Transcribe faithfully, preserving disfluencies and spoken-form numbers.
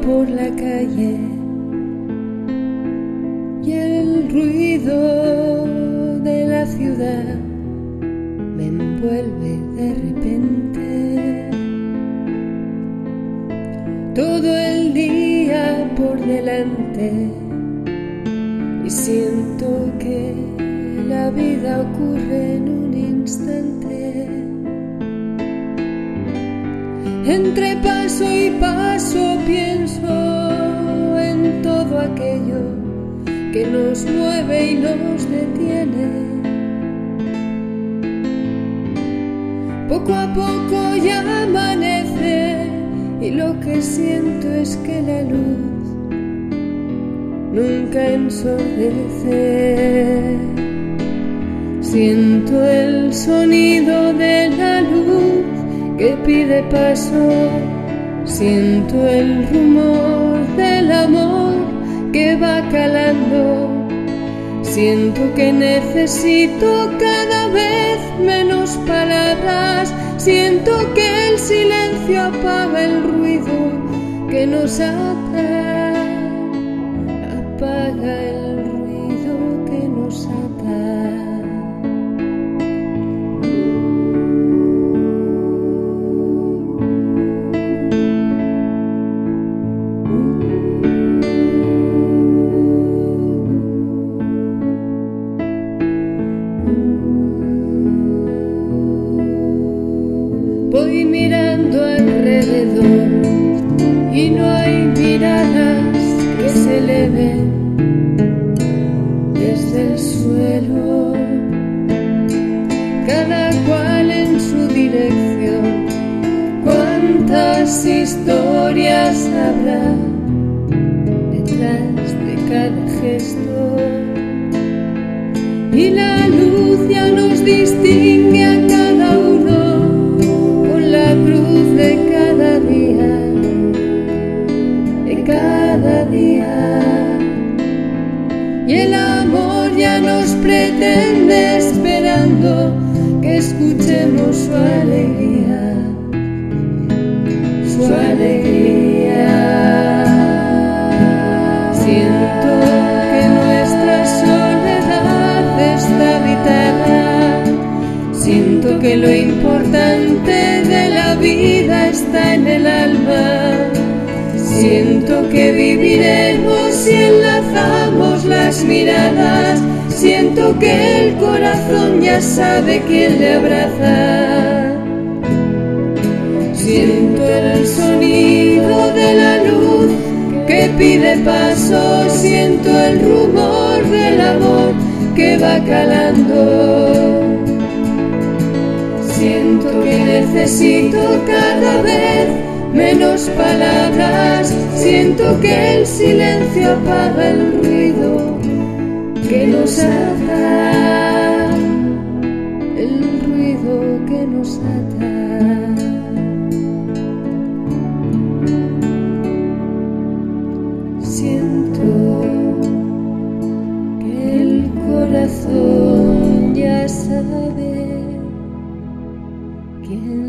por la calle y el ruido de la ciudad me envuelve de repente. Todo el día por delante y siento que la vida ocurre en un instante. Entre paso y paso pienso en todo aquello que nos mueve y nos detiene. Poco a poco ya amanece y lo que siento es que la luz nunca ensordece. Siento el sonido de la luz que pide paso, siento el rumor del amor que va calando, siento que necesito cada vez menos palabras, siento que el silencio apaga el ruido que nos ata, apaga el ruido que nos ata. Voy mirando alrededor y no hay miradas que se eleven desde el suelo, cada cual en su dirección. Cuántas historias habrá detrás de cada gesto, y la luz ya nos distingue a cada uno la cruz de cada día, de cada día, y el amor ya nos pretende esperando que escuchemos su alegría, su alegría. Siento que nuestra soledad está habitada, siento que lo importante de la vida está en el alma, siento que viviremos si enlazamos las miradas, siento que el corazón ya sabe quién le abraza, siento el sonido de la luz que pide paso, siento el rumor del amor que va calando. Siento que necesito cada vez menos palabras, siento que el silencio apaga el ruido que nos ata, el ruido que nos ata. Siento que el corazón ya sabe quién